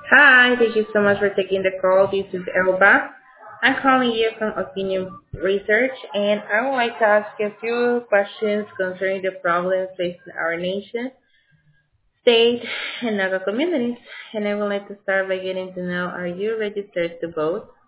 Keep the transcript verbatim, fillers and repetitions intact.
Hi, thank you so much for taking the call. This is Elba. I'm calling you from Opinion Research, and I would like to ask you a few questions concerning the problems facing our nation, state, and other communities. And I would like to start by getting to know, are you registered to vote?